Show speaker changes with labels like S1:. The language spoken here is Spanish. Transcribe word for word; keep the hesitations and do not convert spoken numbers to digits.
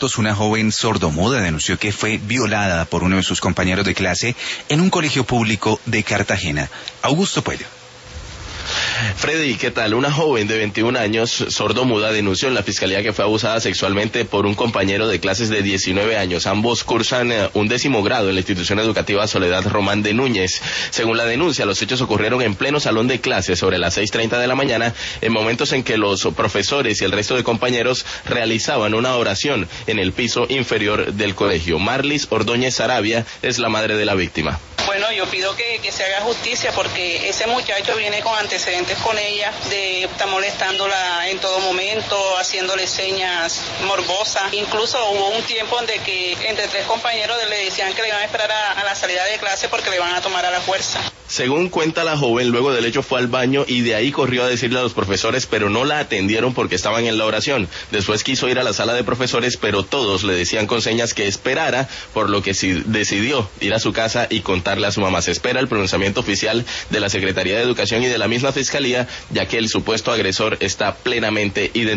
S1: Una joven sordomuda denunció que fue violada por uno de sus compañeros de clase en un colegio público de Cartagena. Augusto Puello.
S2: Freddy, ¿qué tal? Una joven de veintiún años, sordomuda, denunció en la fiscalía que fue abusada sexualmente por un compañero de clases de diecinueve años. Ambos cursan eh, un décimo grado en la institución educativa Soledad Román de Núñez. Según la denuncia, los hechos ocurrieron en pleno salón de clases sobre las seis treinta de la mañana, en momentos en que los profesores y el resto de compañeros realizaban una oración en el piso inferior del colegio. Marlis Ordóñez Sarabia es la madre de la víctima.
S3: Bueno, yo pido que, que se haga justicia porque ese muchacho viene con antecedentes con ella, de estar molestándola en todo momento, haciéndole señas morbosas. Incluso hubo un tiempo en de que entre tres compañeros le decían que le iban a esperar a, a la salida de clase porque le iban a tomar a la fuerza.
S2: Según cuenta la joven, luego del hecho fue al baño y de ahí corrió a decirle a los profesores, pero no la atendieron porque estaban en la oración. Después quiso ir a la sala de profesores, pero todos le decían con señas que esperara, por lo que sí decidió ir a su casa y contarle a su mamá. Se espera el pronunciamiento oficial de la Secretaría de Educación y de la misma Fiscalía, ya que el supuesto agresor está plenamente identificado.